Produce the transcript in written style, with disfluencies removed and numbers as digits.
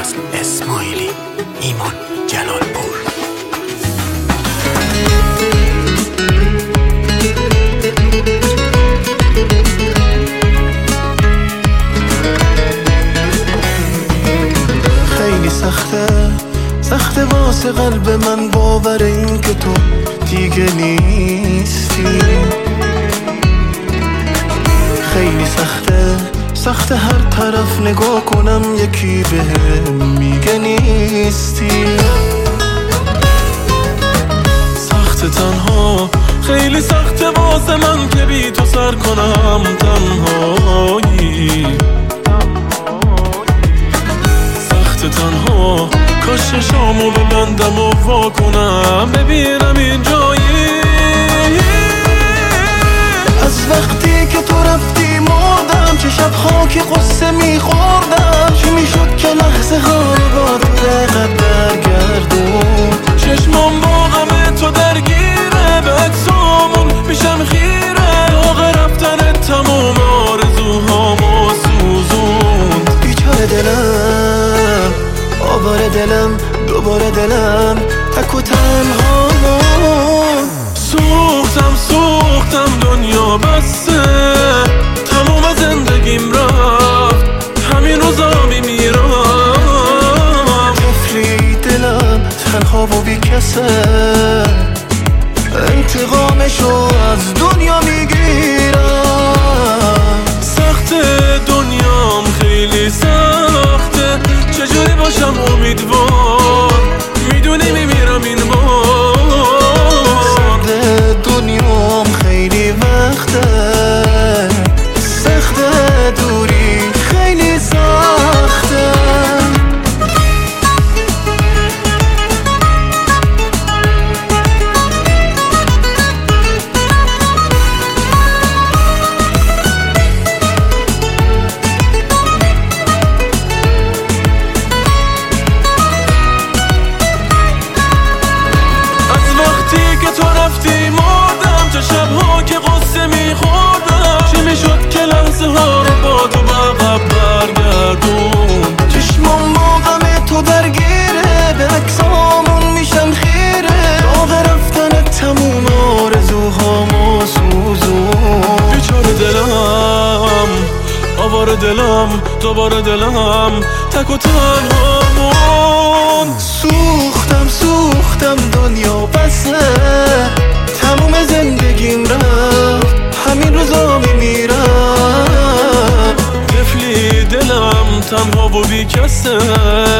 عباس اسماعیلی، ایمان جلالپور. خیلی سخته واسه قلب من باور این که تو دیگه نیستی. خیلی سخته هر طرف نگاه کنم یکی بهم میگه نیستی. سخته تنها، خیلی سخته واسه من که بی تو سر کنم تنهایی. سخته تنها، کاش چشامو ببندم و وا کنم ببینم این جایی. از وقتی که تو رفتی مردم، چه شب‌ها که قصه میخوردم. چی میشد که لحظه ها رو با تو دقیقت برگردون. چشمام با غم تو درگیره، به عکسامون میشم خیره. داغ رفتن تموم آرزوهامو سوزوند. بیچاره دلم، آواره دلم، دوباره دلم تک و تنها. سوختم دنیا بسته، تمام زندگیم رفت، همین روزا میمیرم. طفلی دلم تنها و بی کسه، انتقامشو از دنیا میگیرم. سخته دنیام، خیلی سخته، چجوری باشم امیدوار، میدونی میمیرم این بار. دنیام خیلی وقته، سخته دوری خیلی سخته. از وقتی که تو رفتی مردم، چه شب‌ها که قصه میخوردم. چی میشد که لحظه ها رو با تو عقب برگردون. چشمام با غم تو درگیره، به عکسامون میشم خیره. داغ رفتن تموم آرزوهامو سوزون. بیچاره دلم، آواره دلم، دوباره دلم تک و تنهامون. سوختم دنیا بسه، تموم زندگیم رفت، همین روزا میمیرم. طفلی دلم تنها و بی کسه،